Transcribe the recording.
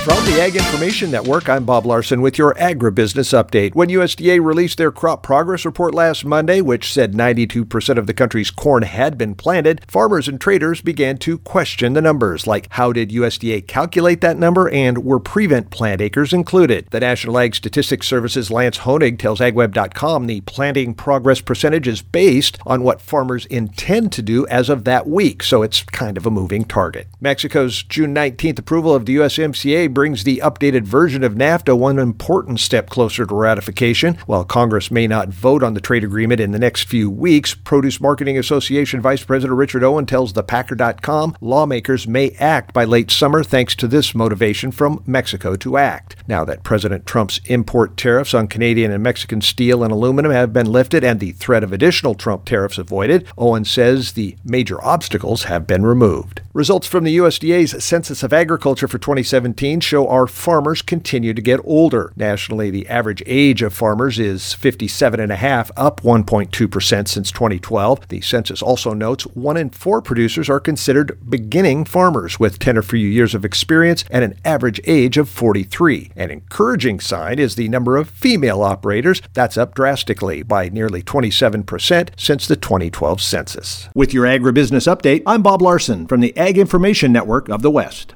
From the Ag Information Network, I'm Bob Larson with your agribusiness update. When USDA released their crop progress report last Monday, which said 92% of the country's corn had been planted, farmers and traders began to question the numbers, like how did USDA calculate that number and were prevent plant acres included? The National Ag Statistics Service's Lance Honig tells AgWeb.com the planting progress percentage is based on what farmers intend to do as of that week, so it's kind of a moving target. Mexico's June 19th approval of the USMCA brings the updated version of NAFTA one important step closer to ratification. While Congress may not vote on the trade agreement in the next few weeks, Produce Marketing Association Vice President Richard Owen tells thepacker.com lawmakers may act by late summer thanks to this motivation from Mexico to act. Now that President Trump's import tariffs on Canadian and Mexican steel and aluminum have been lifted and the threat of additional Trump tariffs avoided, Owen says the major obstacles have been removed. Results from the USDA's Census of Agriculture for 2017 show our farmers continue to get older. Nationally, the average age of farmers is 57 and a half, up 1.2% since 2012. The census also notes 1 in 4 producers are considered beginning farmers with 10 or fewer years of experience and an average age of 43. An encouraging sign is the number of female operators. That's up drastically by nearly 27% since the 2012 census. With your agribusiness update, I'm Bob Larson from the Ag Information Network of the West.